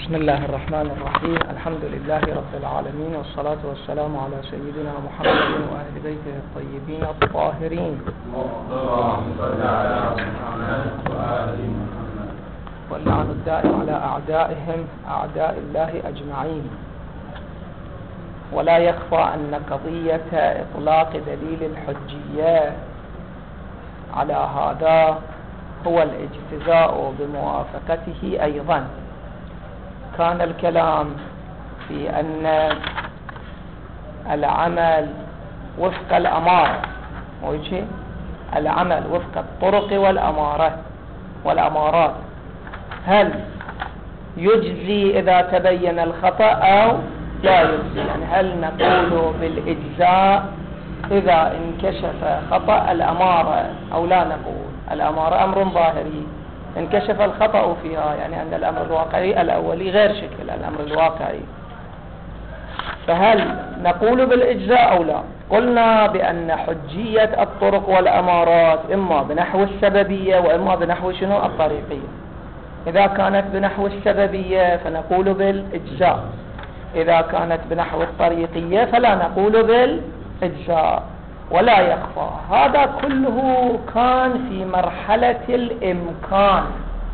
بسم الله الرحمن الرحيم. الحمد لله رب العالمين، والصلاة والسلام على سيدنا محمد وأهل بيته الطيبين الطاهرين، واللعن الدائم على أعدائهم أعداء الله أجمعين. ولا يخفى أن قضية إطلاق دليل الحجية على هذا هو الاجتزاء بموافقته. أيضا كان الكلام في أن العمل وفق الأمارة، العمل وفق الطرق والأمارات هل يجزي إذا تبين الخطأ أو لا يجزي؟ يعني هل نقول بالإجزاء إذا انكشف خطأ الأمارة أو لا نقول؟ الأمارة أمر ظاهري، انكشف الخطأ فيها، يعني أن الأمر الواقعي الأولي غير شكل الأمر الواقعي، فهل نقول بالإجزاء أو لا؟ قلنا بأن حجية الطرق والأمارات إما بنحو السببية وإما بنحو شنو؟ الطريقية. إذا كانت بنحو السببية فنقول بالإجزاء، إذا كانت بنحو الطريقية فلا نقول بالإجزاء. ولا يخفى هذا كله كان في مرحلة الإمكان.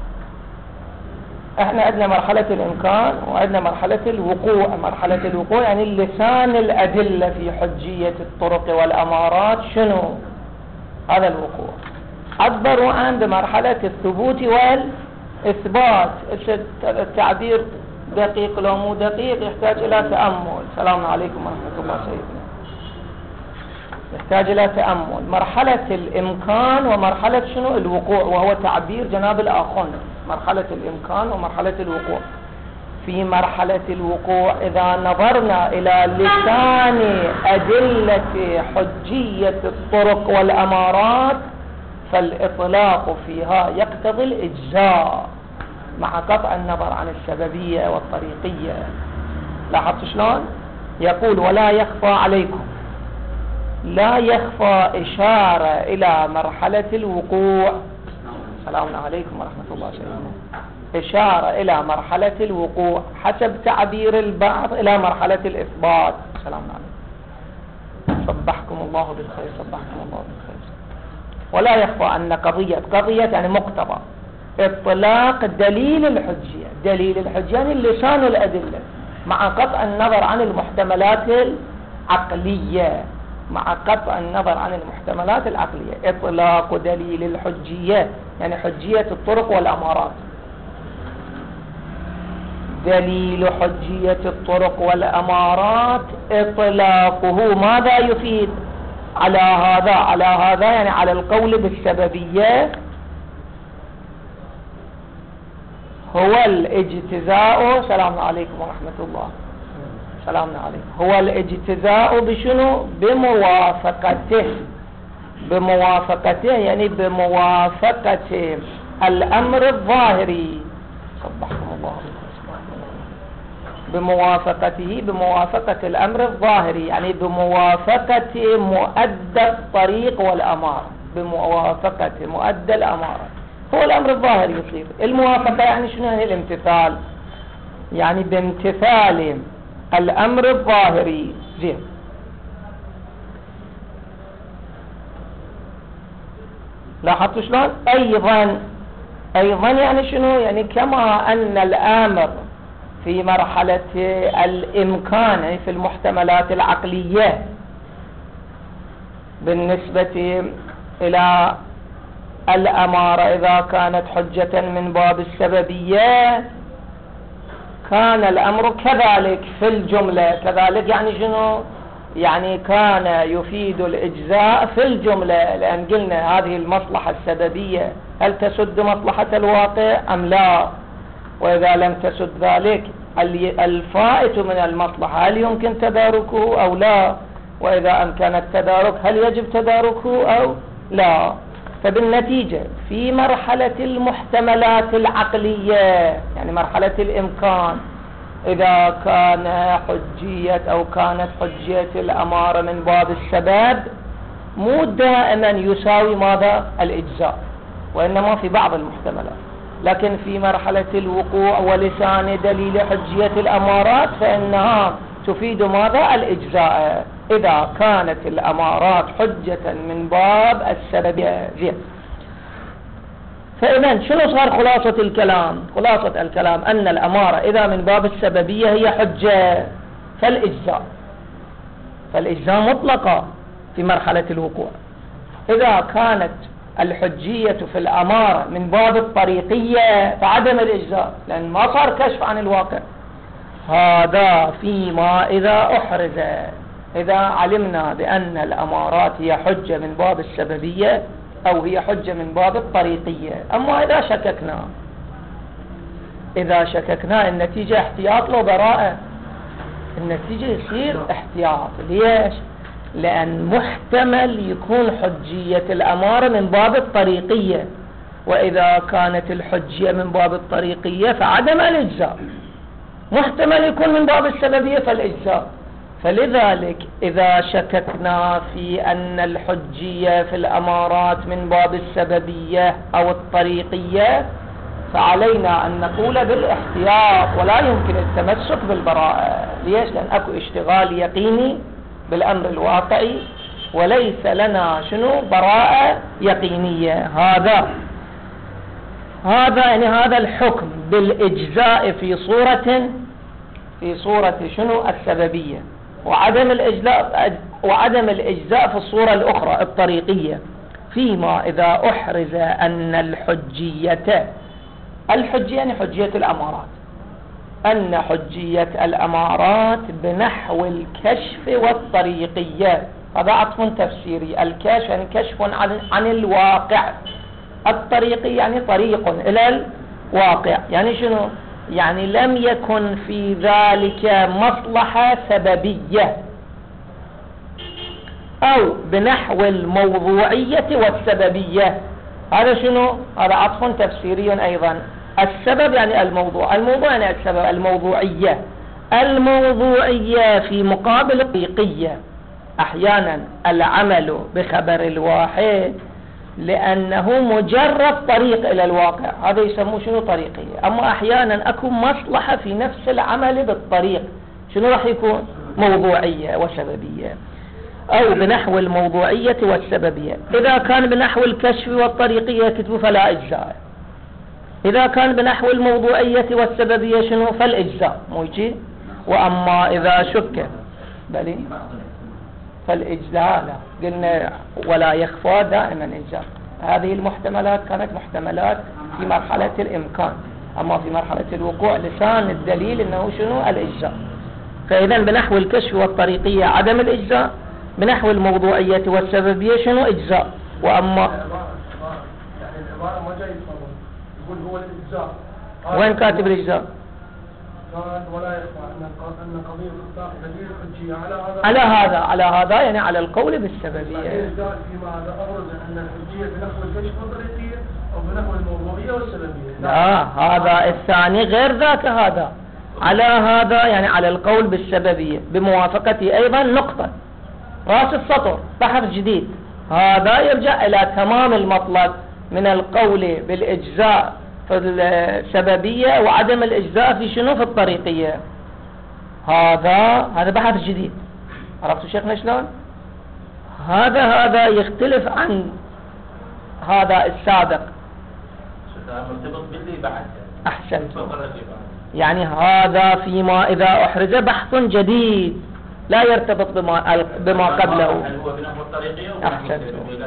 احنا عندنا مرحلة الإمكان وعندنا مرحلة الوقوع. مرحلة الوقوع يعني لسان الأدلة في حجية الطرق والأمارات شنو؟ هذا الوقوع. عبروا عن بمرحلة الثبوت والإثبات. التعبير دقيق لو مو دقيق يحتاج إلى تأمل. السلام عليكم ورحمة الله سيدنا. يحتاج إلى تأمل. مرحلة الإمكان ومرحلة شنو؟ الوقوع، وهو تعبير جناب الآخون. مرحلة الإمكان ومرحلة الوقوع. في مرحلة الوقوع إذا نظرنا إلى لسان أدلة حجية الطرق والأمارات فالإطلاق فيها يقتضي الإجزاء مع قطع النظر عن السببية والطريقية. لاحظت شلون؟ يقول ولا يخفى عليكم، لا يخفى إشارة إلى مرحلة الوقوع. السلام عليكم ورحمة الله سيدنا. إشارة إلى مرحلة الوقوع حسب تعبير البعض إلى مرحلة الإثبات. السلام عليكم. صبحكم الله بالخير. صبحكم الله بالخير. ولا يخفى أن قضية يعني مقتضى إطلاق دليل الحجية. دليل الحجية يعني لسان الأدلة مع قطع النظر عن المحتملات العقلية. مع قطع النظر عن المحتملات العقلية. إطلاق دليل الحجية يعني حجية الطرق والأمارات. دليل حجية الطرق والأمارات إطلاقه ماذا يفيد؟ على هذا يعني على القول بالسببية هو الاجتزاء. سلام عليكم ورحمة الله. سلامنا عليكم. هو الاجتزاء بشنو؟ بموافقته يعني بموافقة الأمر الظاهري. صبحكم الله بموافقة الأمر الظاهري يعني بموافقة مؤدى الطريق والأمارة. بموافقة مؤدى الأمارة هو الأمر الظاهري يصير. الموافقة يعني شنو؟ هي الامتثال، يعني بامتثال الأمر الظاهري. زين. لاحظتوا شلون؟ أيضا يعني شنو؟ يعني كما أن الأمر في مرحلة الإمكان يعني في المحتملات العقلية بالنسبة إلى الأمارة إذا كانت حجة من باب السببية كان الأمر كذلك في الجملة. كذلك يعني شنو؟ يعني كان يفيد الإجزاء في الجملة، لأن قلنا هذه المصلحة السببية هل تسد مصلحة الواقع أم لا؟ وإذا لم تسد ذلك الفائت من المصلحة هل يمكن تداركه أو لا؟ وإذا أمكن التدارك هل يجب تداركه أو لا؟ فبالنتيجة في مرحلة المحتملات العقلية يعني مرحلة الإمكان إذا كان حجية أو كانت حجية الأمارة من باب السبب مو دائما يساوي ماذا؟ الإجزاء، وإنما في بعض المحتملات. لكن في مرحلة الوقوع ولسان دليل حجية الأمارات فإنها تفيد ماذا؟ الإجزاء إذا كانت الأمارات حجة من باب السببية. فإذا شنو صار خلاصة الكلام؟ خلاصة الكلام أن الأمارة إذا من باب السببية هي حجة فالإجزاء مطلقة في مرحلة الوقوع. إذا كانت الحجية في الأمارة من باب الطريقية فعدم الإجزاء، لأن ما صار كشف عن الواقع. هذا فيما إذا أحرز، إذا علمنا بأن الأمارات هي حجة من باب السببية أو هي حجة من باب الطريقية. أما إذا شككنا النتيجة احتياط لو براءة، النتيجة يصير احتياط. ليش؟ لأن محتمل يكون حجية الأمارة من باب الطريقية، وإذا كانت الحجية من باب الطريقية فعدم الإجزاء. محتمل يكون من باب السببية فالإجزاء. فلذلك إذا شككنا في أن الحجية في الأمارات من باب السببية أو الطريقية فعلينا أن نقول بالاحتياط، ولا يمكن التمسك بالبراءة. ليش؟ لأن أكو اشتغال يقيني بالأمر الواقعي وليس لنا براءة يقينية. هذا الحكم بالإجزاء في صورة السببية، وعدم الإجزاء في الصورة الأخرى الطريقية. فيما إذا أحرز أن الحجية يعني حجية الأمارات، أن حجية الأمارات بنحو الكشف والطريقية. هذا عطف تفسيري. الكشف يعني كشف عن الواقع، الطريقي يعني طريق إلى الواقع. يعني شنو؟ يعني لم يكن في ذلك مصلحة سببية. أو بنحو الموضوعية والسببية. هذا شنو؟ هذا عطف تفسيري أيضا. السبب يعني الموضوع يعني السبب. الموضوعية في مقابل الطريقية. أحيانا العمل بخبر الواحد لأنه مجرد طريق إلى الواقع، هذا يسموه طريقية. أما أحيانا أكون مصلحة في نفس العمل بالطريق، شنو راح يكون؟ موضوعية وسببية. أو بنحو الموضوعية والسببية. إذا كان بنحو الكشف والطريقية كتبوا فلا إجزاء. إذا كان بنحو الموضوعية والسببية فالإجزاء موجي. وأما إذا شك فالإجزاء لا، قلنا ولا يخفى دائما إجزاء. هذه المحتملات كانت محتملات في مرحلة الإمكان، أما في مرحلة الوقوع لسان الدليل إنه الإجزاء. فإذا بنحو الكشف والطريقية عدم الإجزاء، بنحو الموضوعية والسببية إجزاء. وأما يعني العبارة ما جاي يقول هو الإجزاء. وين كاتب الإجزاء؟ ولا يخفى أن قضية الخطأ دليل حجية على هذا يعني على القول بالسببية. فيما أبرز أن الحجية بنحو الكشف والطريقية أو بنحو الموضوعية والسببية. لا، هذا الثاني غير ذاك. هذا على هذا يعني على القول بالسببية بموافقته أيضا نقطة رأس السطر بحث جديد. هذا يرجع إلى تمام المطلب من القول بالإجزاء في السببية وعدم الإجزاء في في الطريقية. هذا بحث جديد. عرفتوا شيخنا شلون؟ هذا يختلف عن هذا السابق. مرتبط باللي بعد. أحسنت. يعني هذا فيما إذا أحرز بحث جديد لا يرتبط بما قبله. هل هو بنحو الطريقية؟ أحسنت.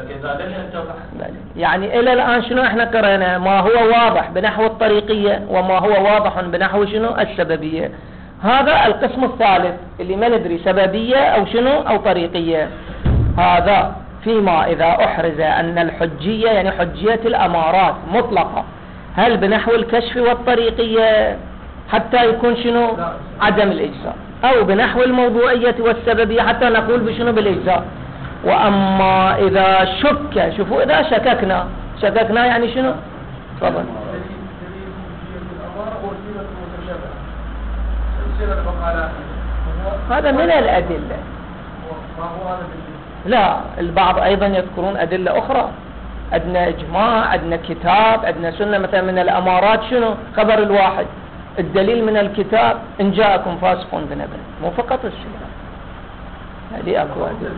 يعني يعني إلى الآن شنو إحنا قرأنا؟ ما هو واضح بنحو الطريقية وما هو واضح بنحو السببية. هذا القسم الثالث اللي ما ندري سببية أو أو طريقية. هذا فيما إذا أحرز أن الحجية يعني حجية الأمارات مطلقة، هل بنحو الكشف والطريقية حتى يكون عدم الإجزاء، أو بنحو الموضوعية والسببية حتى نقول بالإجزاء. وأما إذا شك، شوفوا إذا شككنا يعني تفضل. هذا من الأدلة. لا، البعض أيضا يذكرون أدلة أخرى عندنا إجماع، عندنا كتاب، عندنا سنة. مثلا من الأمارات شنو؟ خبر الواحد. الدليل من الكتاب إن جاءكم فاسق بنبأ، مو فقط السيرة، هذه أكو أدلة.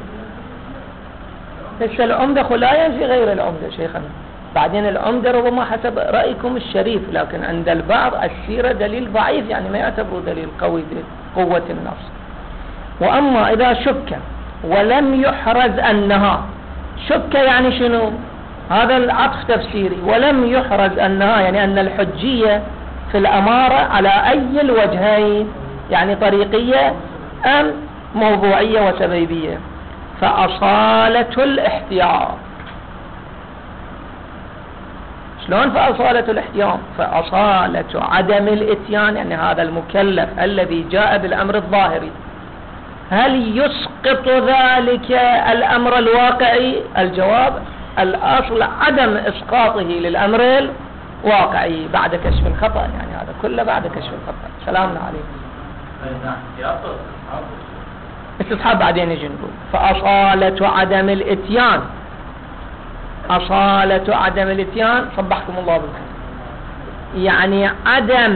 بس العمدة لا ينفي غير العمدة شيخنا. بعدين العمدة ربما حسب رأيكم الشريف، لكن عند البعض السيرة دليل ضعيف، يعني ما يعتبروا دليل قوي بقوة النص. وأما إذا شك ولم يحرز أنها، شك يعني شنو؟ هذا العطف تفسيري. ولم يحرز أنها يعني أن الحجية في الأمارة على أي الوجهين، يعني طريقية أم موضوعية وسبيبية. فأصالة الاحتياط. شلون فأصالة الاحتياط؟ فأصالة عدم الاتيان، يعني هذا المكلف الذي جاء بالأمر الظاهري، هل يسقط ذلك الأمر الواقعي؟ الجواب الأصل عدم إسقاطه للأمر الواقعي بعد كشف الخطأ، يعني هذا كله بعد كشف الخطأ. سلامنا عليكم. استصحاب بعدين نجي نقول. فأصالة عدم الاتيان، أصالة عدم الاتيان، صبحكم الله بالخير، يعني عدم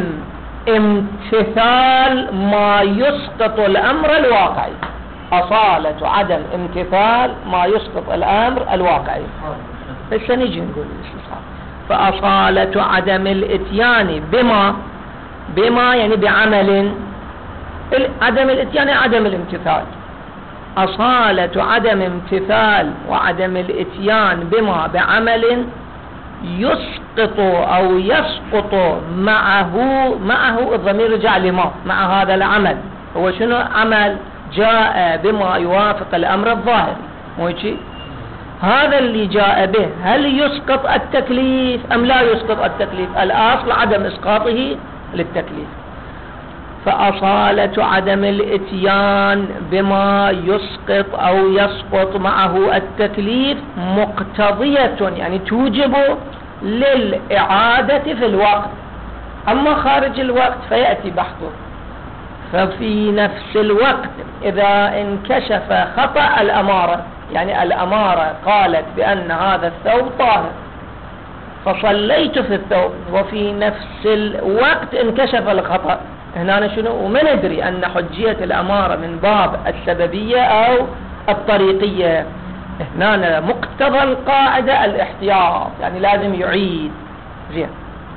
امتثال ما يسقط الأمر الواقعي. أصالة عدم امتثال ما يسقط الأمر الواقعي. بس نجي نقول الاستصحاب. فأصالة عدم الاتيان بما يعني بعمل، عدم الاتيان عدم الامتثال. أصالة عدم امتثال وعدم الاتيان بما بعمل يسقط أو يسقط معه الضمير رجع لما مع هذا العمل. هو شنو عمل؟ جاء بما يوافق الأمر الظاهري، مو شيء هذا اللي جاء به. هل يسقط التكليف أم لا يسقط التكليف؟ الأصل عدم إسقاطه للتكليف. فأصالة عدم الاتيان بما يسقط أو يسقط معه التكليف مقتضية، يعني توجب للإعادة في الوقت. أما خارج الوقت فيأتي بحثه. ففي نفس الوقت إذا انكشف خطأ الأمارة، يعني الأمارة قالت بأن هذا الثوب طاهر، فصليت في الثوب، وفي نفس الوقت انكشف الخطأ، هنا شنو؟ وما ندري أن حجية الأمارة من باب السببية أو الطريقية. هنا مقتضى القاعدة الاحتياط، يعني لازم يعيد. زين.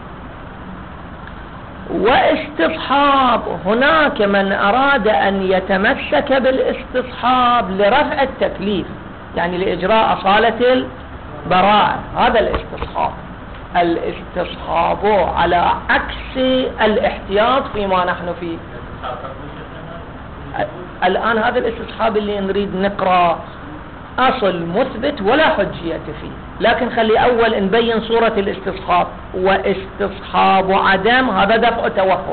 واستصحاب، هناك من أراد أن يتمسك بالاستصحاب لرفع التكليف، يعني لإجراء أصالة البراءة. هذا الاستصحاب. الاستصحاب على عكس الاحتياط فيما نحن فيه الآن. هذا الاستصحاب اللي نريد نقرأ أصل مثبت ولا حجية فيه، لكن خلي أول نبين صورة الاستصحاب. واستصحاب عدم هذا دفع توهم.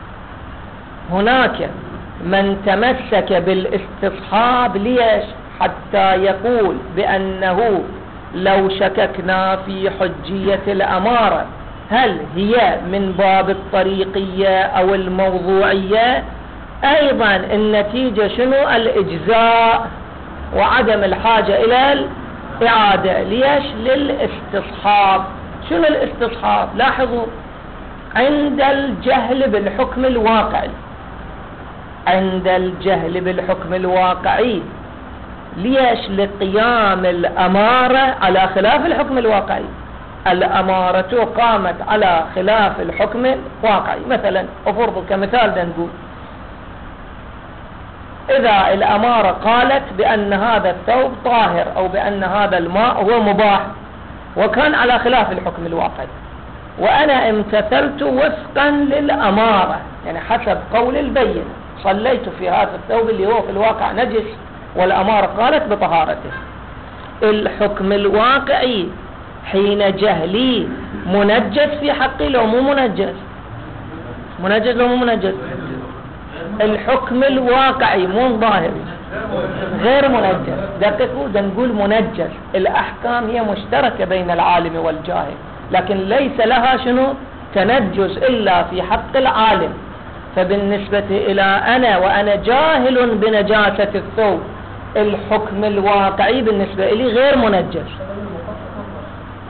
هناك من تمسك بالاستصحاب ليش؟ حتى يقول بأنه لو شككنا في حجية الأمارة هل هي من باب الطريقية أو الموضوعية، أيضا النتيجة شنو؟ الإجزاء وعدم الحاجة إلى الإعادة. ليش؟ للاستصحاب. شنو الاستصحاب؟ لاحظوا، عند الجهل بالحكم الواقعي، عند الجهل بالحكم الواقعي. ليش؟ لقيام الأمارة على خلاف الحكم الواقعي. الأمارة قامت على خلاف الحكم الواقعي. مثلا أفرض كمثال نقول إذا الأمارة قالت بأن هذا الثوب طاهر أو بأن هذا الماء هو مباح، وكان على خلاف الحكم الواقعي، وأنا امتثلت وفقا للأمارة، يعني حسب قول البين، صليت في هذا الثوب اللي هو في الواقع نجس والأمارة قالت بطهارته. الحكم الواقعي حين جهلي منجس في حقي لو مو منجس؟ منجس لو مو منجس؟ الحكم الواقعي مو ظاهري، غير منجس. دقيقوا، نقول منجس. الأحكام هي مشتركة بين العالم والجاهل، لكن ليس لها شنو؟ تنجس إلا في حق العالم. فبالنسبة إلى أنا وأنا جاهل بنجاسة الثوب، الحكم الواقعي بالنسبة لي غير منجس.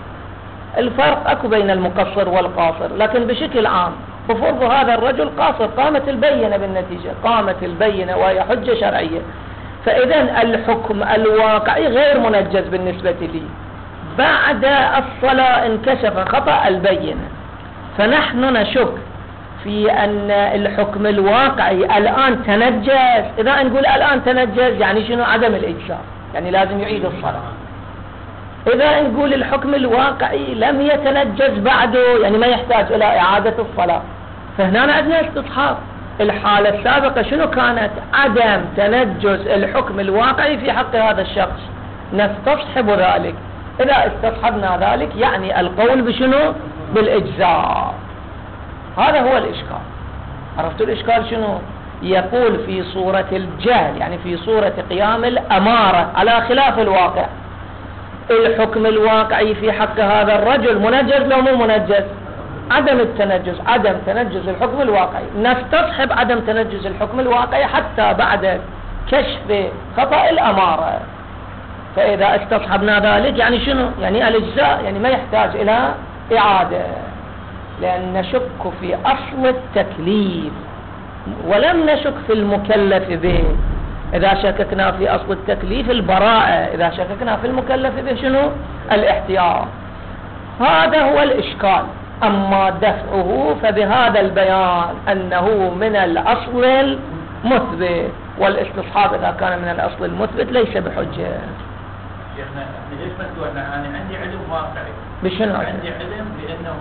الفرق أكو بين المقصر والقاصر، لكن بشكل عام بفرض هذا الرجل قاصر، قامت البينة بالنتيجة، قامت البينة وهي حجة شرعية، فإذا الحكم الواقعي غير منجز بالنسبة لي. بعد الصلاة انكشف خطأ البينة، فنحن نشك في أن الحكم الواقعي الآن تنجز. إذا نقول الآن تنجز يعني شنو؟ عدم الإجزاء، يعني لازم يعيد الصلاة. إذا نقول الحكم الواقعي لم يتنجز بعده يعني ما يحتاج إلى إعادة الصلاة، فهنا عندنا استصحاب. الحالة السابقة شنو كانت؟ عدم تنجز الحكم الواقعي في حق هذا الشخص، نستصحب ذلك. إذا استصحبنا ذلك يعني القول بشنو؟ بالإجزاء. هذا هو الإشكال. عرفتوا الإشكال شنو؟ يقول في صورة الجهل، يعني في صورة قيام الأمارة على خلاف الواقع، الحكم الواقعي في حق هذا الرجل منجز لو مو منجز؟ عدم التنجز، عدم تنجز الحكم الواقعي، نستصحب عدم تنجز الحكم الواقعي حتى بعد كشف خطأ الأمارة. فإذا استصحبنا ذلك يعني شنو؟ يعني الإجزاء، يعني ما يحتاج إلى إعادة، لأن نشك في أصل التكليف ولم نشك في المكلف به. إذا شككنا في أصل التكليف البراءة، إذا شككنا في المكلف به شنو؟ الاحتياط. هذا هو الإشكال. أما دفعه فبهذا البيان أنه من الأصل المثبت، والاستصحاب إذا كان من الأصل المثبت ليس بحجة. شيخنا ليش مسؤولنا؟ أنا عندي علم واقعي. بشنو؟ عندي علم بأنه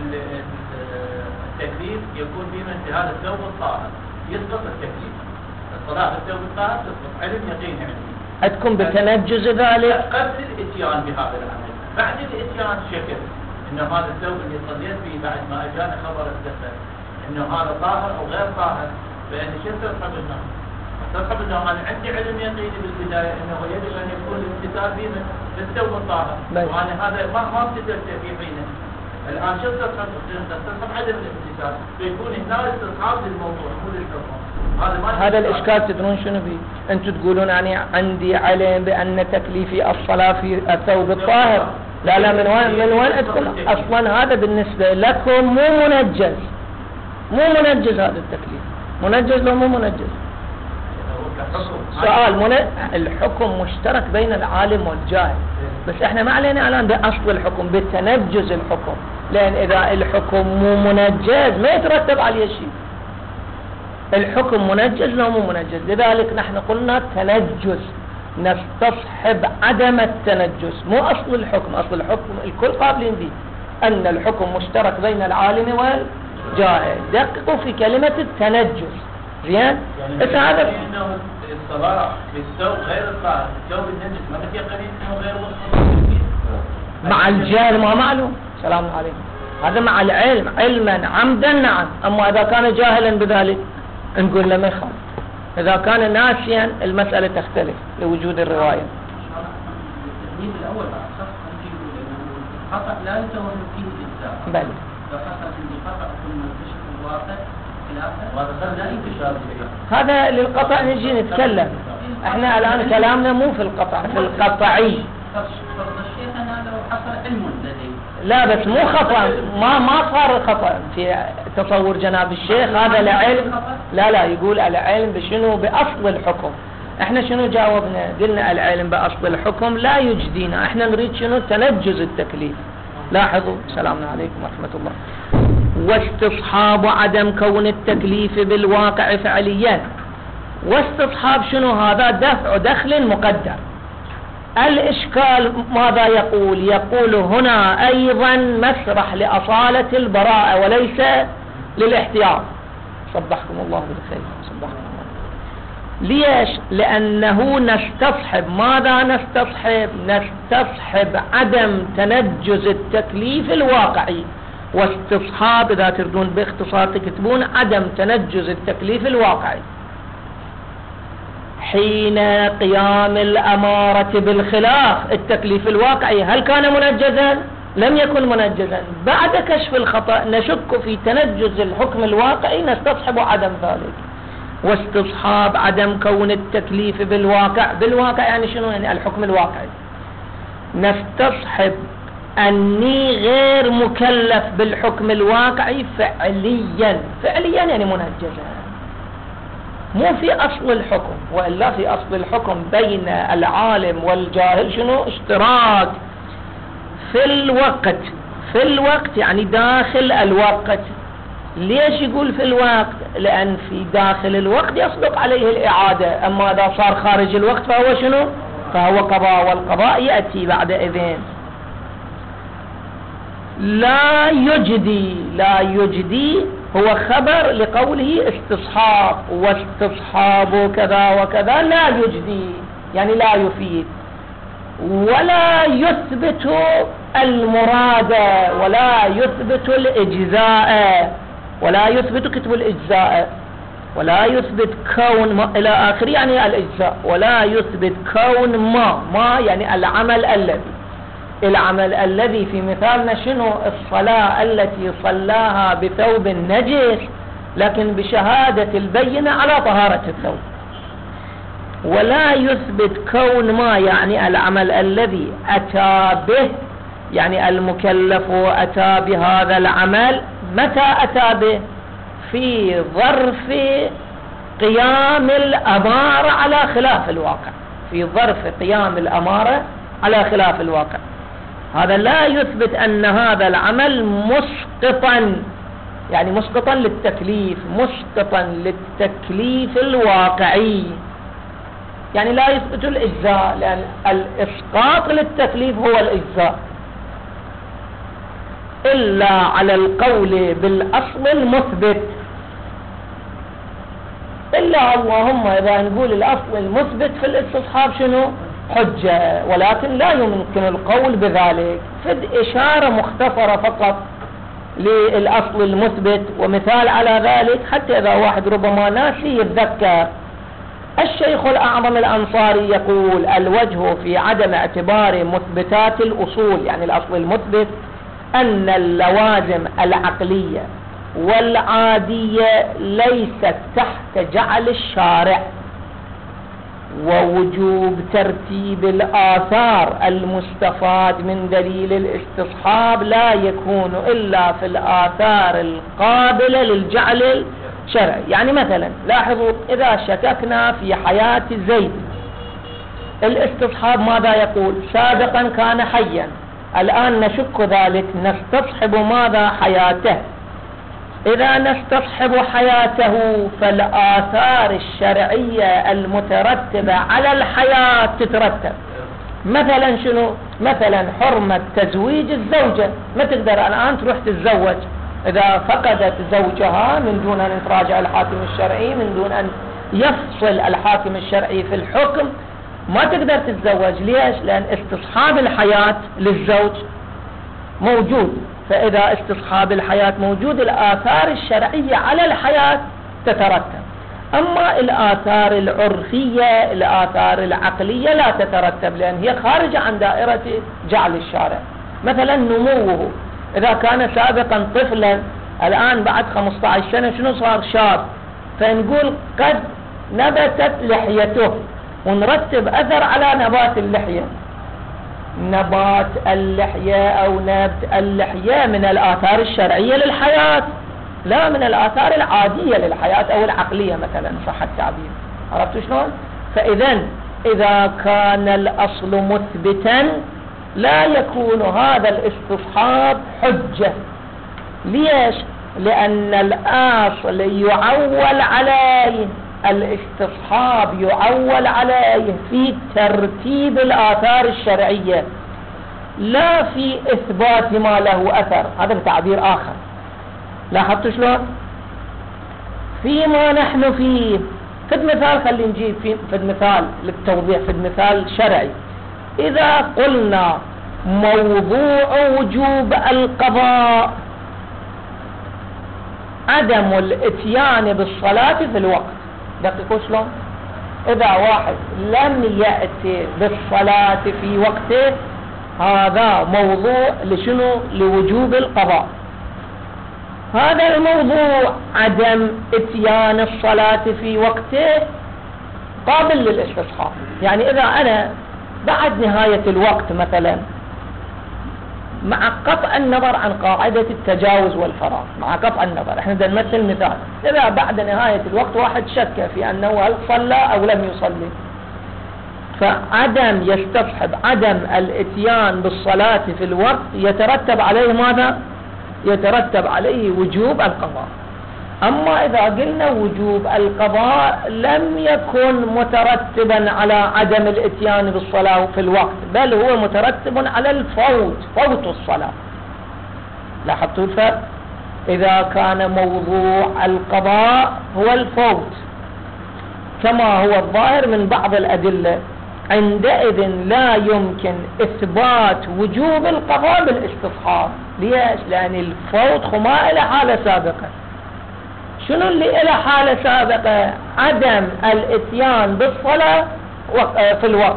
التكليف يكون في مثل هذا الثوب الطاهر، يسقط التكليف. الصلاة بالثوب الطاهر تسقط، علم يقين عندي. عندكم بتنجز ذلك؟ قبل الاتيان بهذا العمل، بعد الاتيان شكل انه هذا الثوب اللي صليت فيه بعد ما اجانا خبر الدخل انه هذا طاهر او غير طاهر، فان شو استصحب لنا؟ استصحب انه انا عندي علم يقيني بالبدايه انه يجب ان يكون الامتثال به بالثوب الطاهر، وانا هذا ما امتثلت في حينه. الان شو استصحب؟ استصحب عدم الامتثال، فيكون هنا استصحاب للموضوع مو للحكم. هذا الإشكال تدرون شنو بيه؟ أنتم تقولون أنا عندي علم بأن تكليفي الصلاة في الثوب الطاهر. لا من وين عندكم؟ أصلا هذا بالنسبة لكم مو منجز، مو منجز هذا التكليف. منجز لو مو منجز؟ سؤال. الحكم مشترك بين العالم والجاهل، بس احنا ما علينا الآن بأصل الحكم، بتنجز الحكم، لأن إذا الحكم مو منجز ما يترتب عليه شيء. الحكم منجز لو مو منجز، لذلك نحن قلنا تنجز، نستصحب عدم التنجز، مو أصل الحكم. أصل الحكم الكل قابلين به، أن الحكم مشترك بين العالم والجاهل. دققوا في كلمة التنجز. زين؟ يعني هذا الصلاة بالثوب غير الطاهر، الثوب النجس ما في قريب انه غير وصف مع الجهل ما معلوم. سلام عليكم. هذا مع العلم، علما عمدا نعم، أما إذا كان جاهلا بذلك نقول له ما يخالف. إذا كان ناسيا المسألة تختلف لوجود الرواية. التمييز الأول بعد شخص ممكن يقول إنه الخطأ لا يتوهم فيه الإجزاء. بل لو حصل عندي خطأ ثم اكتشف الواقع هذا للقطع نجي نتكلم. احنا الآن كلامنا مو في القطع، في القطعي. فرض الشيخ أنا لو حصل علم لدي. لا بس مو خطأ، ما صار خطأ في تصور جناب الشيخ. هذا العلم لا يقول العلم بشنو؟ بأصل الحكم. احنا شنو جاوبنا؟ قلنا العلم بأصل الحكم لا يجدينا، احنا نريد شنو؟ تنجز التكليف. لاحظوا. سلام عليكم ورحمة الله. واستصحاب عدم كون التكليف بالواقع فعليا. واستصحاب شنو؟ هذا دفع دخل مقدر. الإشكال ماذا يقول؟ يقول هنا أيضا مسرح لأصالة البراءة وليس للاحتياط. صبحكم الله بالخير. صبحكم الله. ليش؟ لأنه نستصحب. ماذا نستصحب؟ نستصحب عدم تنجز التكليف الواقعي. واستصحاب إذا تردون باختصار تكتبون عدم تنجز التكليف الواقعي حين قيام الأمارة بالخلاف. التكليف الواقعي هل كان منجزا؟ لم يكن منجزا. بعد كشف الخطأ نشك في تنجز الحكم الواقعي، نستصحب عدم ذلك. واستصحاب عدم كون التكليف بالواقع. بالواقع يعني شنو؟ يعني الحكم الواقعي. نستصحب أني غير مكلف بالحكم الواقعي فعليا يعني منجزا، مو في أصل الحكم، وإلا في أصل الحكم بين العالم والجاهل شنو؟ اشتراك في الوقت يعني داخل الوقت. ليش يقول في الوقت؟ لأن في داخل الوقت يصدق عليه الإعادة، أما إذا صار خارج الوقت فهو شنو؟ فهو قضاء، والقضاء يأتي بعد إذن. لا يجدي هو خبر لقوله استصحاب، واستصحاب كذا وكذا لا يجدي يعني لا يفيد، ولا يثبت المراد، ولا يثبت الإجزاء، ولا يثبت كتب الإجزاء، ولا يثبت كون ما إلى آخر يعني الإجزاء، ولا يثبت كون ما يعني العمل الذي في مثالنا شنو؟ الصلاة التي صلاها بثوب نجس لكن بشهادة البينة على طهارة الثوب. ولا يثبت كون ما يعني العمل الذي أتى به، يعني المكلف أتى بهذا العمل، متى أتى به؟ في ظرف قيام الأمارة على خلاف الواقع، في ظرف قيام الأمارة على خلاف الواقع. هذا لا يثبت أن هذا العمل مسقطا، يعني مسقطا للتكليف، مسقطا للتكليف الواقعي، يعني لا يثبت الإجزاء، لأن الإسقاط للتكليف هو الإجزاء، إلا على القول بالأصل المثبت، إلا اللهم إذا نقول الأصل المثبت في الاستصحاب شنو؟ حجة، ولكن لا يمكن القول بذلك. فد إشارة مختصرة فقط للأصل المثبت، ومثال على ذلك حتى إذا واحد ربما ناسي يتذكر. الشيخ الأعظم الأنصاري يقول: الوجه في عدم اعتبار مثبتات الأصول، يعني الأصل المثبت، أن اللوازم العقلية والعادية ليست تحت جعل الشارع، ووجوب ترتيب الآثار المستفاد من دليل الاستصحاب لا يكون إلا في الآثار القابلة للجعل الشرعي. يعني مثلا لاحظوا، إذا شككنا في حياة زيد، الاستصحاب ماذا يقول؟ سابقا كان حيا، الآن نشك ذلك، نستصحب ماذا؟ حياته. إذا نستصحب حياته فالآثار الشرعية المترتبة على الحياة تترتب. مثلا شنو؟ مثلا حرمة تزويج الزوجة، ما تقدر الآن تروح تتزوج إذا فقدت زوجها من دون أن يتراجع الحاكم الشرعي، من دون أن يفصل الحاكم الشرعي في الحكم، ما تقدر تتزوج. ليش؟ لأن استصحاب الحياة للزوج موجود، فإذا استصحاب الحياة موجود الآثار الشرعية على الحياة تترتب. أما الآثار العرفية، الآثار العقلية لا تترتب، لأن هي خارجة عن دائرة جعل الشارع. مثلا نموه، إذا كان سابقا طفلا الآن بعد 15 سنة شنو صار؟ شاب، فنقول قد نبتت لحيته، ونرتب أثر على نبات اللحية. نبات اللحية أو نبت اللحية من الآثار الشرعية للحياة، لا من الآثار العادية للحياة أو العقلية مثلا، صح التعبير. عرفتوا شلون؟ فإذا إذا كان الأصل مثبتا لا يكون هذا الاستصحاب حجة. ليش؟ لأن الأصل يعول عليه، الاستصحاب يعول عليه في ترتيب الآثار الشرعية لا في إثبات ما له أثر. هذا بتعبير آخر. لاحظتوا شلون؟ فيما نحن فيه، فد مثال، خلينا نجيب فد مثال للتوضيح، فد مثال شرعي. إذا قلنا موضوع وجوب القضاء عدم الاتيان بالصلاة في الوقت، دقيقوا شلون؟ إذا واحد لم يأتي بالصلاة في وقته هذا موضوع لشنو؟ لوجوب القضاء. هذا الموضوع عدم اتيان الصلاة في وقته قابل للاستصحاب. يعني إذا أنا بعد نهاية الوقت مثلا مع قطع النظر عن قاعدة التجاوز والفراغ، مع قطع النظر. احنا بدنا نمثل مثال، إذا بعد نهاية الوقت واحد شك في أنه هل صلى أو لم يصلي، فعدم يستصحب عدم الاتيان بالصلاة في الوقت يترتب عليه ماذا؟ يترتب عليه وجوب القضاء. أما إذا قلنا وجوب القضاء لم يكن مترتبا على عدم الاتيان بالصلاة في الوقت، بل هو مترتب على الفوت، فوت الصلاة. لاحظتوا الفرق؟ إذا كان موضوع القضاء هو الفوت كما هو الظاهر من بعض الأدلة، عندئذ لا يمكن إثبات وجوب القضاء بالاستصحاب. ليش؟ لأن الفوت ما إلى حالة سابقة. شنو اللي إلى حالة سابقة؟ عدم الاتيان بالصلاة في الوقت،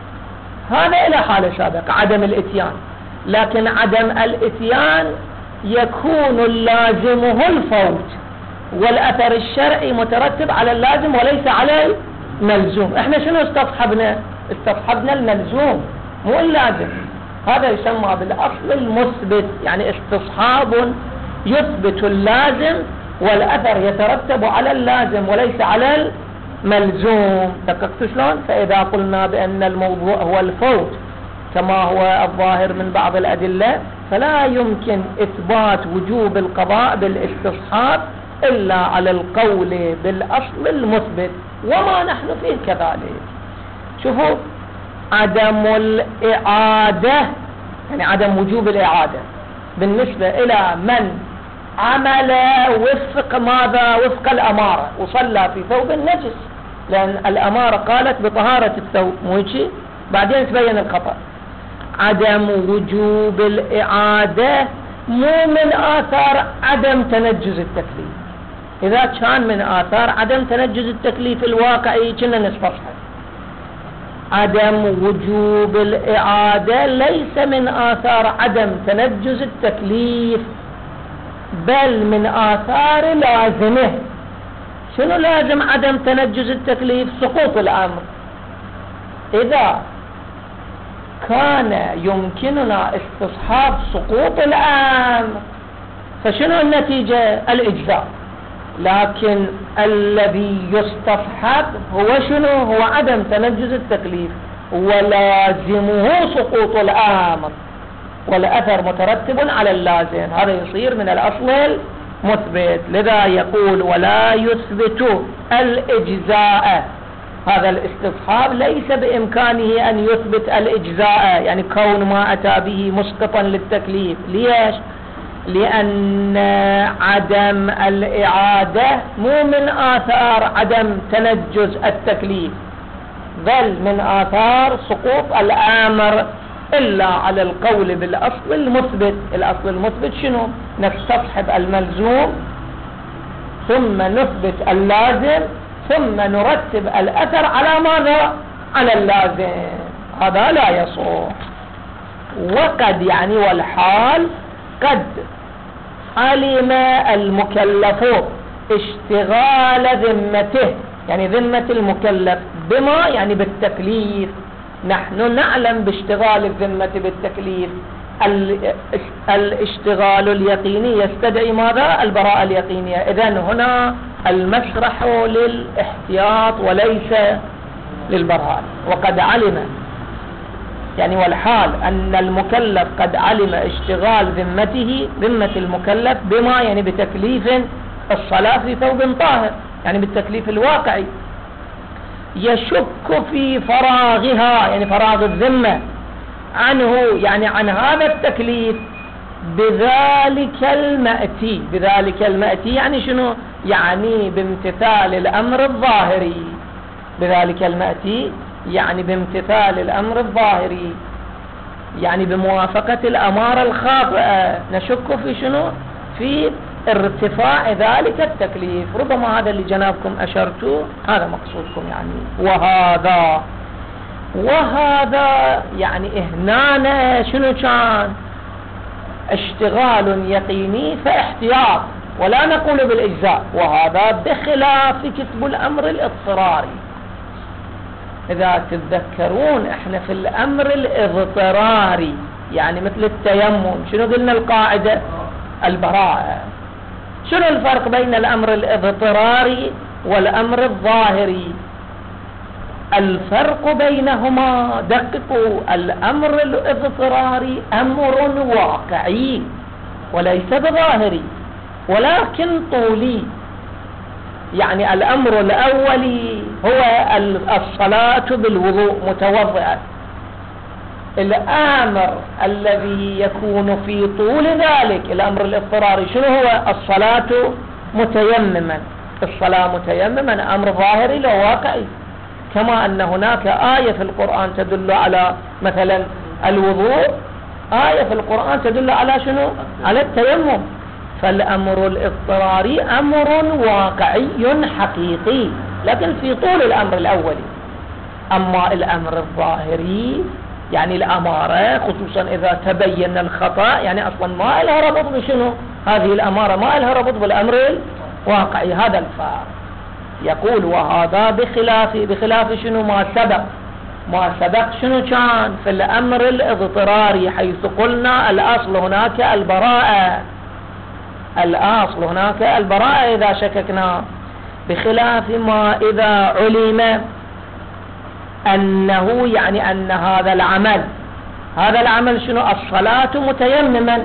هذا إلى حالة سابقة عدم الاتيان. لكن عدم الاتيان يكون لازمه الفوت، والأثر الشرعي مترتب على اللازم وليس على الملزوم. احنا شنو استصحبنا؟ استصحبنا الملزوم مو اللازم. هذا يسمى بالأصل المثبت، يعني استصحاب يثبت اللازم والأثر يترتب على اللازم وليس على الملزوم. دققت شلون؟ فإذا قلنا بأن الموضوع هو الفوت كما هو الظاهر من بعض الأدلة، فلا يمكن إثبات وجوب القضاء بالاستصحاب إلا على القول بالأصل المثبت، وما نحن فيه كذلك. شوفوا، عدم الإعادة يعني عدم وجوب الإعادة بالنسبة إلى من عمل وفق ماذا؟ وفق الأمارة، وصلى في ثوب نجس، لأن الأمارة قالت بطهارة الثوب، مو هيك؟ بعدين تبين الخطأ. عدم وجوب الإعادة مو من آثار عدم تنجز التكليف. إذا كان من آثار عدم تنجز التكليف الواقعي كنا نستصحب. عدم وجوب الإعادة ليس من آثار عدم تنجز التكليف، بل من آثار لازمه. شنو لازم عدم تنجز التكليف؟ سقوط الأمر. إذا كان يمكننا استصحاب سقوط الأمر فشنو النتيجة؟ الإجزاء. لكن الذي يستصحب هو شنو؟ هو عدم تنجز التكليف، ولازمه سقوط الأمر، والأثر مترتب على اللازم. هذا يصير من الأصل المثبت. لذا يقول ولا يثبت الإجزاء. هذا الاستصحاب ليس بإمكانه أن يثبت الإجزاء، يعني كون ما أتى به مسقطا للتكليف. ليش؟ لأن عدم الإعادة مو من آثار عدم تنجز التكليف، بل من آثار سقوط الأمر، إلا على القول بالأصل المثبت. الأصل المثبت شنو؟ نستصحب الملزوم ثم نثبت اللازم ثم نرتب الأثر على ماذا؟ على اللازم. هذا لا يصح. وقد يعني والحال قد علم المكلف اشتغال ذمته، يعني ذمة المكلف بما يعني بالتكليف. نحن نعلم باشتغال الذمة بالتكليف. الاشتغال اليقيني يستدعي ماذا؟ البراءة اليقينية. إذن هنا المسرح للاحتياط وليس للبراءة. وقد علم يعني والحال أن المكلف قد علم اشتغال ذمته، ذمة المكلف بما يعني بتكليف الصلاة في ثوب طاهر، يعني بالتكليف الواقعي. يشك في فراغها يعني فراغ الذمة عنه، يعني عن هذا التكليف بذلك المأتي. بذلك المأتي يعني شنو؟ يعني بامتثال الأمر الظاهري. بذلك المأتي يعني بامتثال الأمر الظاهري، يعني بموافقة الأمارة الخاطئة. نشك في شنو؟ في ارتفاع ذلك التكليف. ربما هذا اللي جنابكم أشرتوا، هذا مقصودكم يعني. وهذا يعني إهنانا شنو كان؟ اشتغال يقيني فاحتياط، ولا نقول بالإجزاء. وهذا بخلاف كتب الأمر الاضطراري. إذا تتذكرون احنا في الأمر الاضطراري يعني مثل التيمم. شنو قلنا القاعدة؟ البراءة. شنو الفرق بين الأمر الاضطراري والأمر الظاهري؟ الفرق بينهما دققوا، الأمر الاضطراري أمر واقعي وليس بظاهري ولكن طولي. يعني الأمر الأولي هو الصلاة بالوضوء متوضئا. الأمر الذي يكون في طول ذلك الأمر الاضطراري شنو هو؟ الصلاة متيمما. الصلاة متيمما أمر ظاهري لا واقعي، كما أن هناك آية في القرآن تدل على مثلا الوضوء، آية في القرآن تدل على شنو؟ على التيمم. فالأمر الاضطراري أمر واقعي حقيقي لكن في طول الأمر الأولي. أما الأمر الظاهري يعني الأمارة، خصوصا إذا تبين الخطأ، يعني أصلا ما لها ربط بشنو؟ هذه الأمارة ما لها ربط بالأمر الواقعي. هذا الفارق. يقول وهذا بخلاف شنو؟ ما سبق شنو كان في الأمر الاضطراري، حيث قلنا الأصل هناك البراءة. الأصل هناك البراءة إذا شككنا، بخلاف ما إذا علم أنه يعني أن هذا العمل شنو؟ الصلاة متيمما.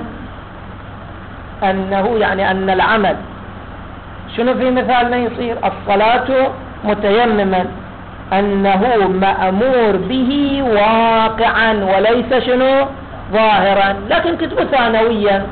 أنه يعني أن العمل شنو في مثالنا يصير؟ الصلاة متيمما، أنه مأمور به واقعا وليس شنو؟ ظاهرا. لكن كتبه ثانويا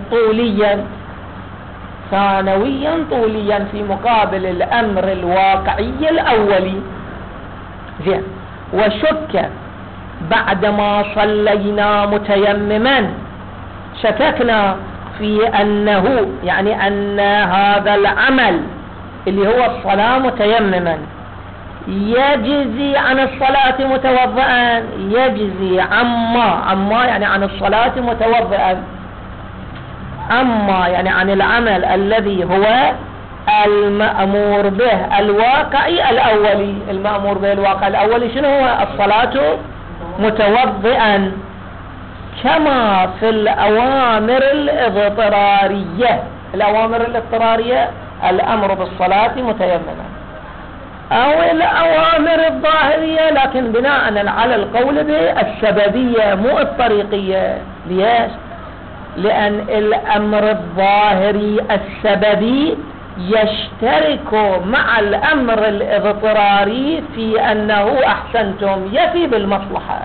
طوليا في مقابل الأمر الواقعي الأولي. زين. وشك بعدما صلينا متيمما، شككنا في أنه يعني أن هذا العمل اللي هو الصلاة متيمما يجزي عن الصلاة متوضئا، يجزي عما يعني عن الصلاة متوضئا، أما يعني عن العمل الذي هو المأمور به الواقعي الأولي. المأمور به الواقع الأولي شنو هو؟ الصلاة متوضئا. كما في الأوامر الاضطرارية. الأوامر الاضطرارية الأمر بالصلاة متيمما، أو الأوامر الظاهرية لكن بناء على القول بالسببية مو الطريقية. ليش؟ لأن الأمر الظاهري السببي يشترك مع الأمر الاضطراري في أنه أحسنتم يفي بالمصلحة،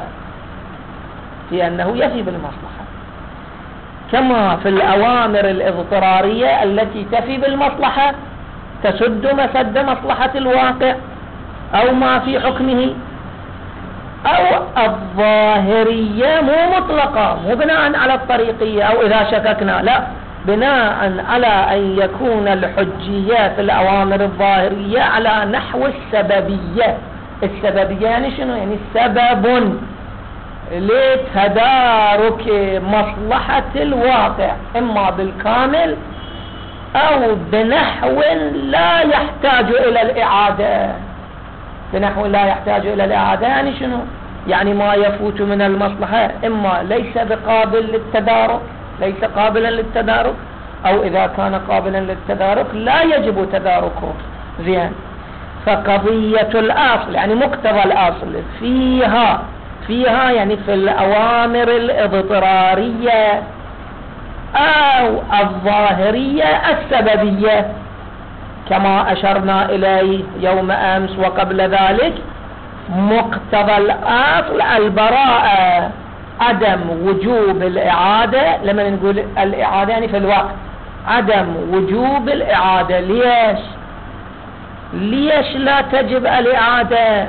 كما في الأوامر الاضطرارية التي تفي بالمصلحة تسد مسد مصلحة الواقع أو ما في حكمه، أو الظاهرية مو مطلقة، مو بناء على الطريقية أو إذا شككنا، لا، بناء على أن يكون الحجية في الأوامر الظاهرية على نحو السببية. السببية يعني شنو؟ يعني سبب لتدارك مصلحة الواقع إما بالكامل أو بنحو لا يحتاج إلى الإعادة. بنحو لا يحتاج إلى الإعادة يعني شنو؟ يعني ما يفوت من المصلحة إما ليس بقابل للتدارك، ليس قابلا للتدارك، أو إذا كان قابلا للتدارك لا يجب تداركه. زين. فقضية الأصل يعني مقتضى الأصل فيها يعني في الأوامر الاضطرارية أو الظاهرية السببية، كما أشرنا إليه يوم أمس وقبل ذلك، مقتضى الأصل البراءة، عدم وجوب الإعادة. لما نقول الإعادة يعني في الوقت، عدم وجوب الإعادة. ليش لا تجب الإعادة؟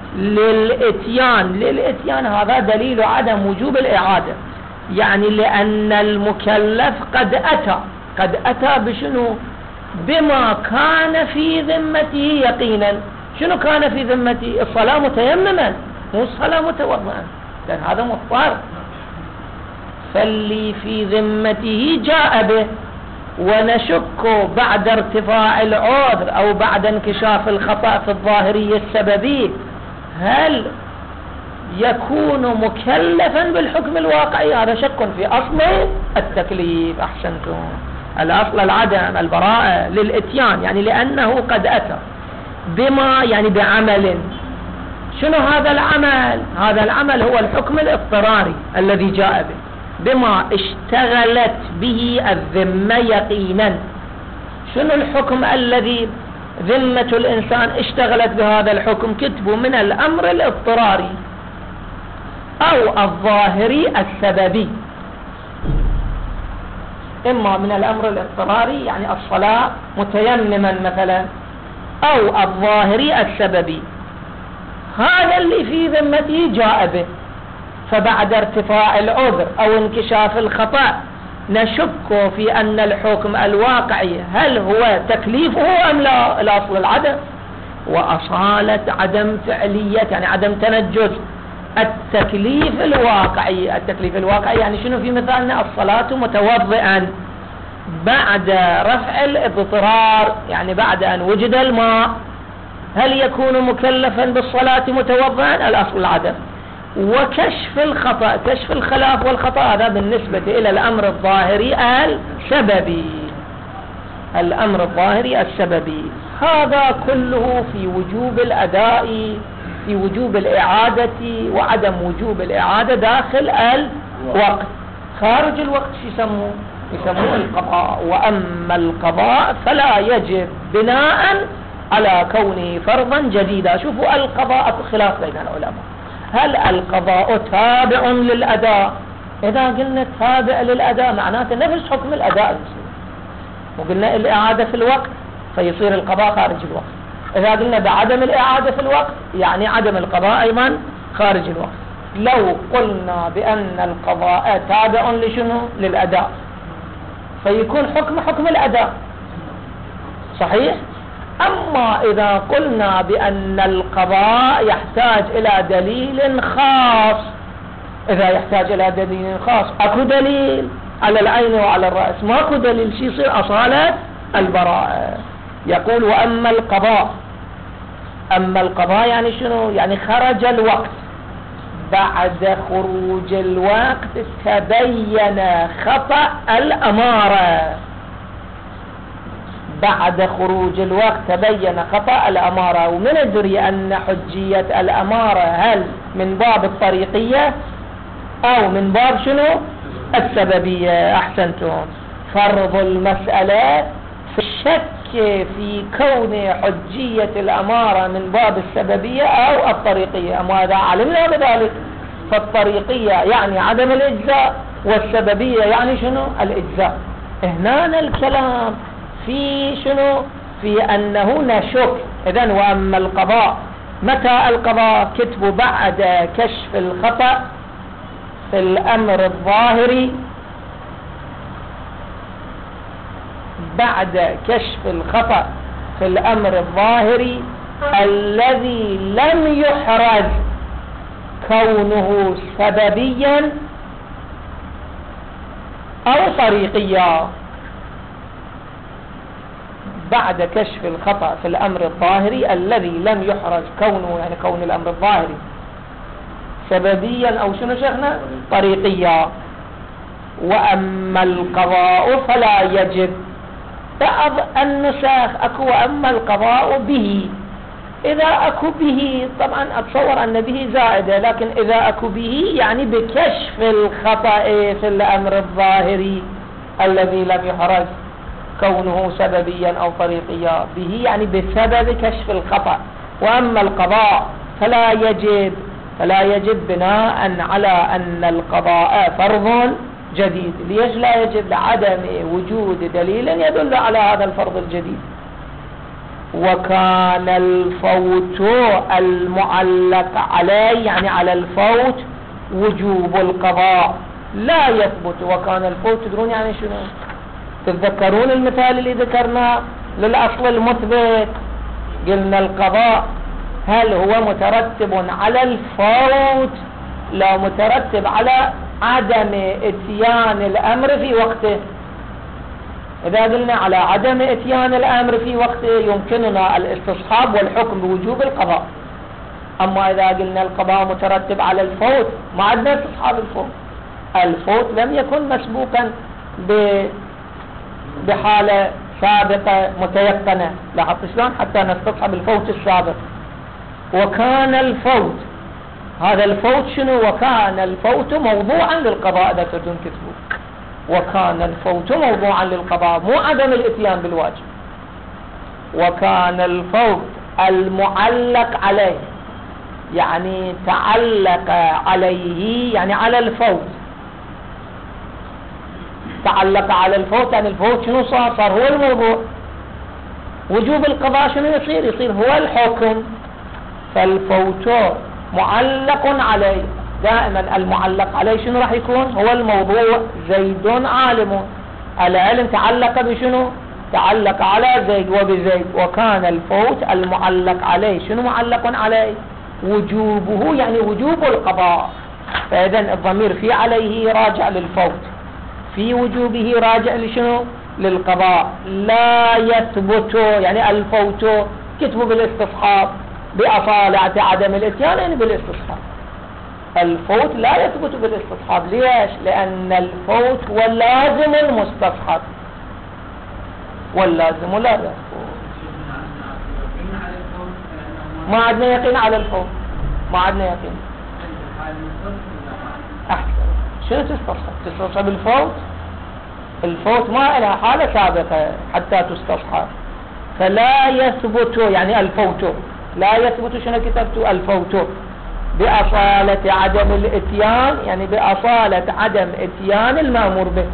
للإتيان هذا دليل عدم وجوب الإعادة، يعني لأن المكلف قد أتى بشنو؟ بما كان في ذمته يقينا. شنو كان في ذمته؟ الصلاة متيمما مو الصلاة متوضئا، لأن هذا مضطر. فاللي في ذمته جاء به، ونشك بعد ارتفاع العذر أو بعد انكشاف الخطأ في الظاهرية السببي هل يكون مكلفا بالحكم الواقعي. هذا شك في أصل التكليف. أحسنتم. الأصل العدم، البراءة للإتيان، يعني لأنه قد أتى بما يعني بعمل. شنو هذا العمل؟ هذا العمل هو الحكم الاضطراري الذي جاء به، بما اشتغلت به الذمة يقينا. شنو الحكم الذي ذمة الإنسان اشتغلت بهذا الحكم؟ كتبوا من الأمر الاضطراري أو الظاهري السببي. إما من الأمر الاضطراري يعني الصلاة متيمما مثلا، أو الظاهري السببي. هذا اللي في ذمته جاء به، فبعد ارتفاع العذر أو انكشاف الخطأ نشك في أن الحكم الواقعي هل هو تكليفه أم لا. الأصل العدم، وأصالة عدم فعلية يعني عدم تنجز التكليف الواقعي. التكليف الواقعي يعني شنو؟ في مثالنا الصلاة متوضئا بعد رفع الاضطرار، يعني بعد أن وجد الماء، هل يكون مكلفا بالصلاة متوضئا؟ الأصل العدم. وكشف الخطأ، كشف الخلاف والخطأ، هذا بالنسبة إلى الأمر الظاهري السببي. الأمر الظاهري السببي هذا كله في وجوب الأداء، في وجوب الإعادة وعدم وجوب الإعادة داخل الوقت. خارج الوقت يسموه القضاء. وأما القضاء فلا يجب بناء على كونه فرضا جديدا. شوفوا القضاء خلاف بين العلماء، هل القضاء تابع للأداء؟ إذا قلنا تابع للأداء معناته نفس حكم الأداء يصير، وقلنا الإعادة في الوقت فيصير القضاء خارج الوقت. إذا قلنا بعدم الإعادة في الوقت يعني عدم القضاء أيضا خارج الوقت. لو قلنا بأن القضاء تابع لشنو؟ للأداء، فيكون حكم الأداء صحيح. أما إذا قلنا بأن القضاء يحتاج إلى دليل خاص، إذا يحتاج إلى دليل خاص أكو دليل على العين وعلى الرأس، ماكو دليل شي يصير أصالة البراءة. يقول وأما القضاء، أما القضاء يعني شنو؟ يعني خرج الوقت، بعد خروج الوقت تبين خطأ الأمارة، بعد خروج الوقت تبين خطأ الأمارة. ومن ندري أن حجية الأمارة هل من باب الطريقية أو من باب شنو؟ السببية. أحسنتم. فرض المسألة في الشك في كون حجية الأمارة من باب السببية أو الطريقية. أما إذا علمنا بذلك فالطريقية يعني عدم الإجزاء، والسببية يعني شنو؟ الإجزاء. هنا الكلام في شنو؟ في أنه نشك. إذن وأما القضاء، متى القضاء؟ كتبوا بعد كشف الخطأ في الأمر الظاهري، بعد كشف الخطأ في الأمر الظاهري الذي لم يحرز كونه سببيا أو طريقيا. بعد كشف الخطأ في الأمر الظاهري الذي لم يحرز كونه، يعني كون الأمر الظاهري سببيا أو شنو شيخنا؟ طريقيا. وأما القضاء فلا يجب. بعض النسخ أكو وأما القضاء به. إذا أكو به طبعا أتصور أن به زائدة، لكن إذا أكو به يعني بكشف الخطأ في الأمر الظاهري الذي لم يحرز كونه سببيا أو طريقيا، به يعني بسبب كشف الخطأ. وأما القضاء فلا يجب بناء على أن القضاء فرض جديد. ليش لا يجب؟ لعدم وجود دليل يدل على هذا الفرض الجديد. وكان الفوت المعلق عليه، يعني على الفوت وجوب القضاء لا يثبت. وكان الفوت تدرون يعني شنو؟ تتذكرون المثال اللي ذكرناه للأصل المثبت؟ قلنا القضاء هل هو مترتب على الفوت؟ لا، مترتب على عدم اتيان الأمر في وقته. إذا قلنا على عدم اتيان الأمر في وقته يمكننا الاستصحاب والحكم بوجوب القضاء. أما إذا قلنا القضاء مترتب على الفوت ما عندنا استصحاب الفوت. الفوت لم يكن مسبوقا بحالة سابقة متيقنة، لاحظت شلون حتى نستصحب الفوت السابق. وكان الفوت، هذا الفوت شنو؟ وكان الفوت موضوعا للقضاء إذا تردون كتبوا، وكان الفوت موضوعا للقضاء، مو عدم الاتيان بالواجب. وكان الفوت المعلق عليه، يعني تعلق عليه، يعني على الفوت، تعلق على الفوت، يعني الفوت شنو صار هو الموضوع. وجوب القضاء شنو يصير هو الحكم. فالفوت معلق عليه، دائما المعلق عليه شنو راح يكون؟ هو الموضوع. زيد عالم، العلم تعلق بشنو؟ تعلق على زيد وبزيد. وكان الفوت المعلق عليه، شنو معلق عليه؟ وجوبه، يعني وجوب القضاء. فإذا الضمير في عليه راجع للفوت، في وجوبه راجع لشنو؟ للقضاء. لا يثبت، يعني الفوت كتبوا بالاستصحاب بأصالة عدم الاتيان، يعني بالاستصحاب. الفوت لا يثبت بالاستصحاب. ليش؟ لأن الفوت هو لازم المستصحب، واللازم لا يثبت. ما عندنا يقين على الفوت، ما عندنا يقين. أحسن. شنو تستصحب الفوت؟ الفوت ما لها حالة سابقة حتى تستصحب، فلا يثبت، يعني الفوت لا يثبت. شنو كتبت؟ الفوت بأصالة عدم الاتيان، يعني بأصالة عدم اتيان المأمور به.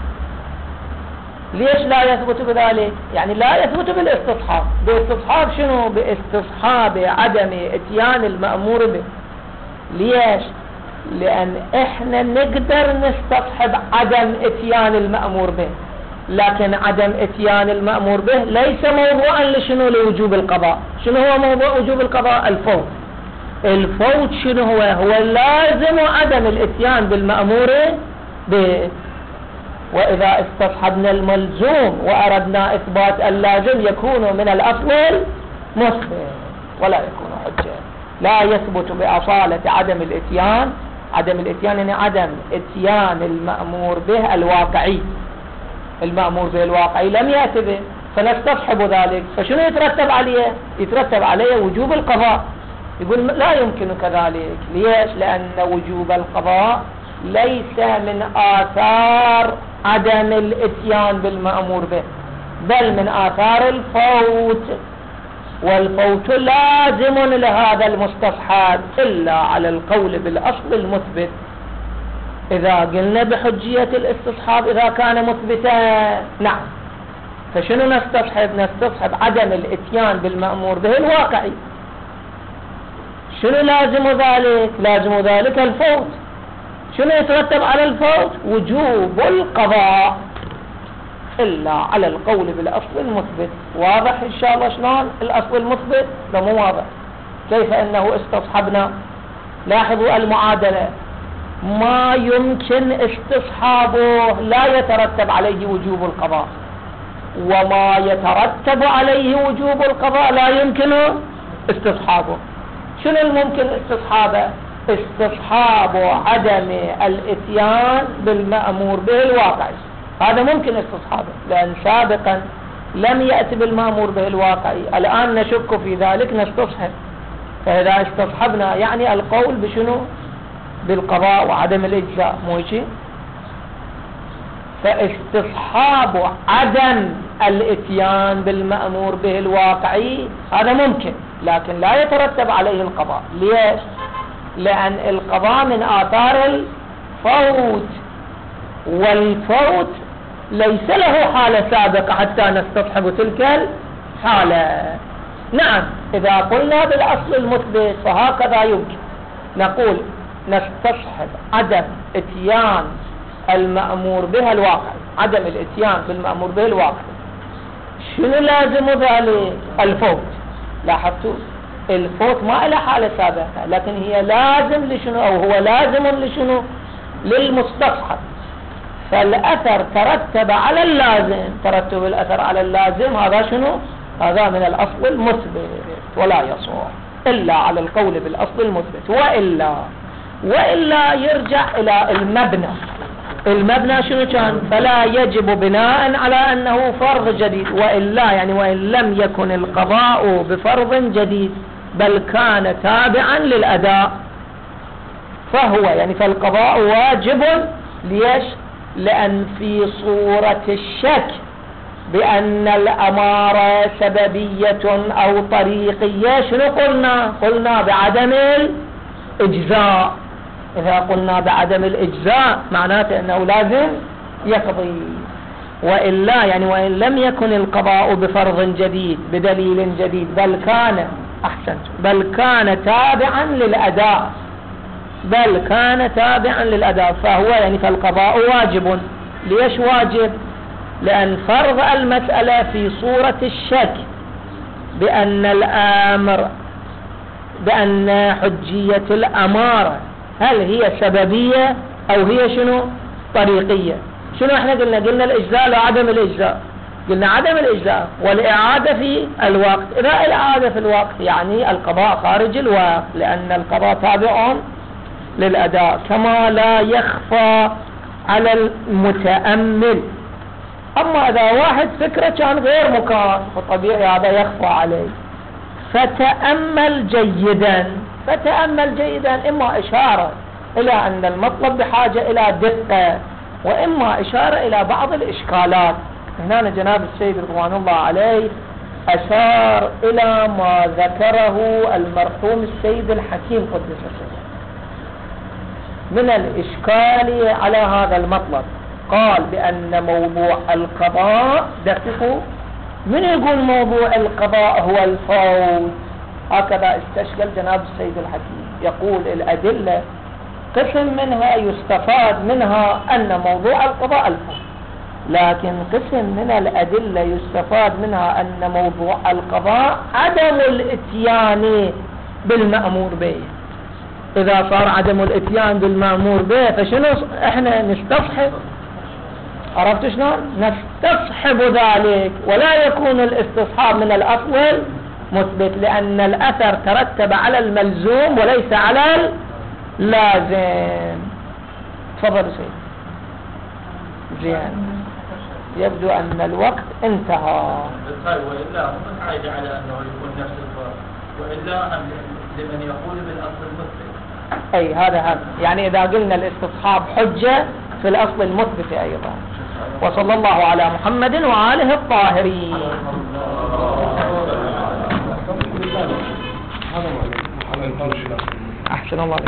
ليش لا يثبت بذلك؟ يعني لا يثبت بالاستصحاب. باستصحاب شنو؟ باستصحاب عدم اتيان المأمور به. ليش؟ لأن احنا نقدر نستصحب عدم اتيان المأمور به، لكن عدم اتيان المأمور به ليس موضوعا لشنو؟ لوجوب القضاء. شنو هو موضوع وجوب القضاء؟ الفوت. الفوت شنو هو؟ هو لازم عدم الاتيان بالمأمور به. وإذا استصحبنا الملزوم وأردنا إثبات اللازم يكون من الأصل مثبت ولا يكون حجة. لا يثبت بأصالة عدم الاتيان. عدم الاتيان يعني عدم اتيان المأمور به الواقعي. المأمور به الواقعي لم يأتي به، فنستصحب ذلك. فشنو يترتب عليه؟ يترتب عليه وجوب القضاء. يقول لا يمكن كذلك. ليش؟ لأن وجوب القضاء ليس من آثار عدم الاتيان بالمأمور به، بل من آثار الفوت، والفوت لازم لهذا المستصحب إلا على القول بالأصل المثبت. إذا قلنا بحجية الاستصحاب إذا كان مثبتا، نعم. فشنو نستصحب؟ نستصحب عدم الاتيان بالمأمور به الواقعي. شنو لازم ذلك؟ لازم ذلك الفوت. شنو يترتب على الفوت؟ وجوب القضاء إلا على القول بالأصل المثبت. واضح إن شاء الله شلون الأصل المثبت؟ لا مو واضح. كيف أنه استصحبنا؟ لاحظوا المعادلة، ما يمكن استصحابه لا يترتب عليه وجوب القضاء، وما يترتب عليه وجوب القضاء لا يمكن استصحابه. شنو الممكن استصحابه؟ استصحاب عدم الاتيان بالمأمور به الواقعي. هذا ممكن استصحابه، لأن سابقا لم يأتي بالمأمور به الواقعي. الآن نشك في ذلك نستصحب. فإذا استصحبنا يعني القول بشنو؟ بالقضاء وعدم الإجزاء، مو هيك؟ فاستصحاب عدم الاتيان بالمأمور به الواقعي هذا ممكن، لكن لا يترتب عليه القضاء. ليش؟ لأن القضاء من آثار الفوت، والفوت ليس له حالة سابقة حتى نستصحب تلك الحالة. نعم، إذا قلنا بالأصل المثبت فهكذا يمكن نقول نستصحب عدم اتيان المأمور به الواقع، عدم الاتيان بالمأمور به الواقع. شنو لازم ذلك؟ الفوت. لاحظتوا الفوت ما له حالة سابقة، لكن هي لازم لشنو؟ أو هو لازم لشنو؟ للمستصحب. فالأثر ترتب على اللازم، ترتب الأثر على اللازم هذا شنو؟ هذا من الأصل المثبت ولا يصح. إلا على القول بالأصل المثبت. وإلا يرجع إلى المبنى شنو كان؟ فلا يجب بناء على أنه فرض جديد. وإلا يعني وإن لم يكن القضاء بفرض جديد بل كان تابعا للأداء فهو يعني فالقضاء واجب. ليش؟ لأن في صورة الشك بأن الأمارة سببية أو طريقية شنو قلنا بعدم الإجزاء. إذا قلنا بعدم الإجزاء معناته أنه لازم يقضي. وإلا يعني وإن لم يكن القضاء بفرض جديد بدليل جديد بل كان تابعا للأداء فهو يعني فالقضاء واجب. ليش واجب؟ لأن فرض المسألة في صورة الشك بأن حجية الأمارة هل هي سببية أو هي شنو طريقية. شنو احنا قلنا الإجزاء لا عدم الإجزاء. قلنا عدم الإجزاء والإعادة في الوقت. إذا الإعادة في الوقت يعني القضاء خارج الوقت لأن القضاء تابع للأداء كما لا يخفى على المتأمل. أما إذا واحد فكرة كان غير مكان فطبيعي هذا يخفى عليه. فتأمل جيدا إما إشارة إلى أن المطلب بحاجة إلى دقة وإما إشارة إلى بعض الإشكالات. هنا جناب السيد رضوان الله عليه أشار إلى ما ذكره المرحوم السيد الحكيم قدس سره من الإشكال على هذا المطلب. قال بأن موضوع القضاء دقيقوا من يقول موضوع القضاء هو الفوت. هكذا استشكل جناب السيد الحكيم. يقول الأدلة قسم منها يستفاد منها أن موضوع القضاء الفوت لكن قسم من الأدلة يستفاد منها أن موضوع القضاء عدم الاتيان بالمأمور به. إذا صار عدم الاتيان بالمأمور به فشنو احنا نستصحب. عرفت شلون؟ نستصحب ذلك ولا يكون الاستصحاب من الأصل مثبت لأن الأثر ترتب على الملزوم وليس على اللازم. تفضل سيد. زين يبدو أن الوقت انتهى. وإلا هم حاجة على أنه يكون نفس الفرق وإلا لمن يقول بالأصل المثبت. أي هذا يعني إذا قلنا الاستصحاب حجة في الأصل المثبت أيضا. وصلى الله على محمد وآله الطاهرين. أحسن الله.